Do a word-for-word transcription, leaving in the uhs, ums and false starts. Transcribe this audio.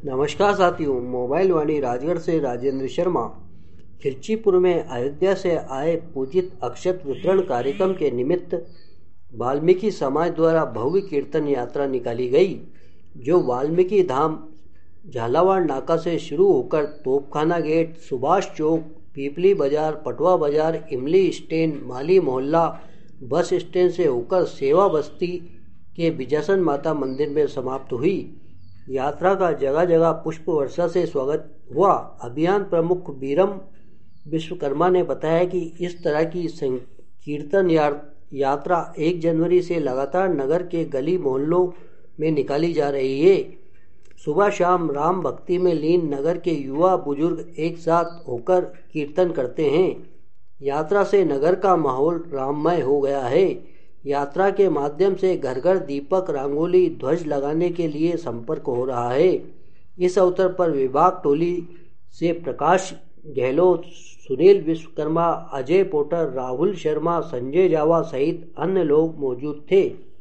नमस्कार साथियों, मोबाइल वाणी राजगढ़ से राजेंद्र शर्मा। खिलचीपुर में अयोध्या से आए पूजित अक्षत वितरण कार्यक्रम के निमित्त वाल्मीकि समाज द्वारा भव्य कीर्तन यात्रा निकाली गई, जो वाल्मीकि धाम झालावाड़ नाका से शुरू होकर तोपखाना गेट, सुभाष चौक, पीपली बाजार, पटवा बाजार, इमली स्टैंड, माली मोहल्ला बस स्टैंड से होकर सेवा बस्ती के विजयसन माता मंदिर में समाप्त हुई। यात्रा का जगह जगह पुष्प वर्षा से स्वागत हुआ। अभियान प्रमुख बीरम विश्वकर्मा ने बताया कि इस तरह की कीर्तन यात्रा एक जनवरी से लगातार नगर के गली मोहल्लों में निकाली जा रही है। सुबह शाम राम भक्ति में लीन नगर के युवा बुजुर्ग एक साथ होकर कीर्तन करते हैं। यात्रा से नगर का माहौल राममय हो गया है। यात्रा के माध्यम से घर घर दीपक, रंगोली, ध्वज लगाने के लिए संपर्क हो रहा है। इस अवसर पर विभाग टोली से प्रकाश गहलोत, सुनील विश्वकर्मा, अजय पोटर, राहुल शर्मा, संजय जावा सहित अन्य लोग मौजूद थे।